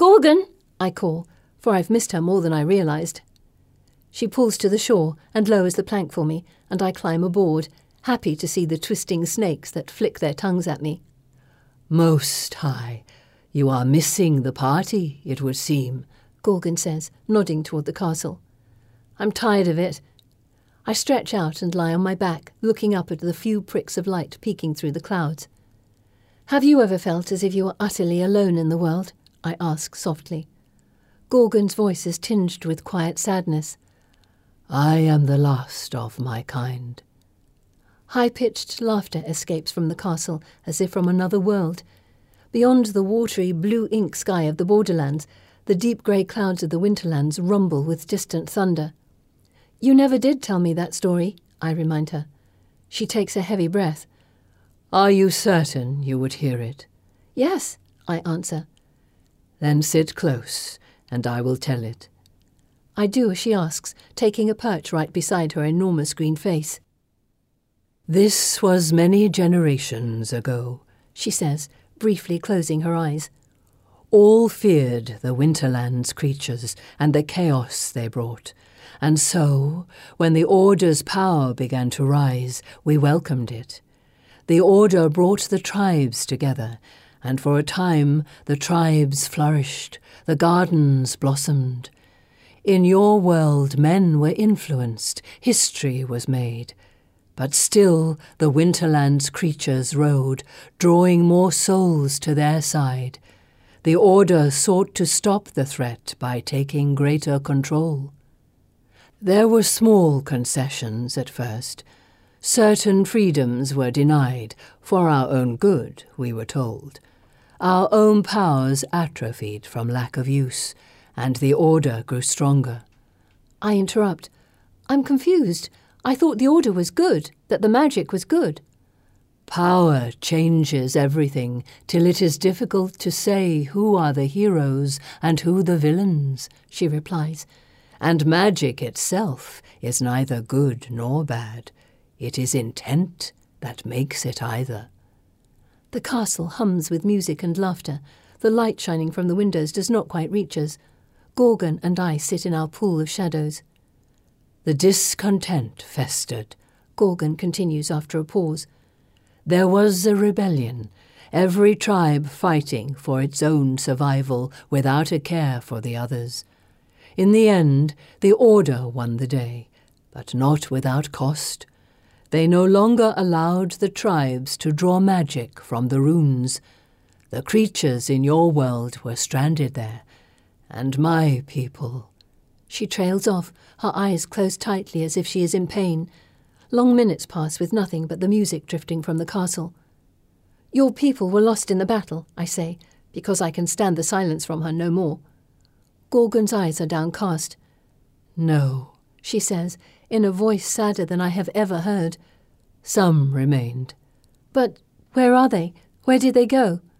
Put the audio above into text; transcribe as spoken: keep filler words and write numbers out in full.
Gorgon, I call, for I've missed her more than I realised. She pulls to the shore and lowers the plank for me, and I climb aboard, happy to see the twisting snakes that flick their tongues at me. Most High, you are missing the party, it would seem, Gorgon says, nodding toward the castle. I'm tired of it. I stretch out and lie on my back, looking up at the few pricks of light peeking through the clouds. Have you ever felt as if you were utterly alone in the world? I ask softly. Gorgon's voice is tinged with quiet sadness. I am the last of my kind. High-pitched laughter escapes from the castle as if from another world. Beyond the watery blue ink sky of the borderlands, the deep grey clouds of the winterlands rumble with distant thunder. You never did tell me that story, I remind her. She takes a heavy breath. Are you certain you would hear it? Yes, I answer. Then sit close, and I will tell it. I do as she asks, taking a perch right beside her enormous green face. This was many generations ago, she says, briefly closing her eyes. All feared the Winterland's creatures and the chaos they brought, and so, when the Order's power began to rise, we welcomed it. The Order brought the tribes together, and for a time the tribes flourished, the gardens blossomed. In your world men were influenced, history was made. But still the Winterland's creatures rode, drawing more souls to their side. The Order sought to stop the threat by taking greater control. There were small concessions at first. Certain freedoms were denied, for our own good, we were told. Our own powers atrophied from lack of use, and the Order grew stronger. I interrupt. I'm confused. I thought the Order was good, that the magic was good. Power changes everything, till it is difficult to say who are the heroes and who the villains, she replies. And magic itself is neither good nor bad. It is intent that makes it either. The castle hums with music and laughter. The light shining from the windows does not quite reach us. Gorgon and I sit in our pool of shadows. The discontent festered, Gorgon continues after a pause. There was a rebellion, every tribe fighting for its own survival without a care for the others. In the end, the Order won the day, but not without cost. They no longer allowed the tribes to draw magic from the runes. The creatures in your world were stranded there, and my people. She trails off, her eyes closed tightly as if she is in pain. Long minutes pass with nothing but the music drifting from the castle. Your people were lost in the battle, I say, because I can stand the silence from her no more. Gorgon's eyes are downcast. No, she says, in a voice sadder than I have ever heard. Some remained. But where are they? Where did they go?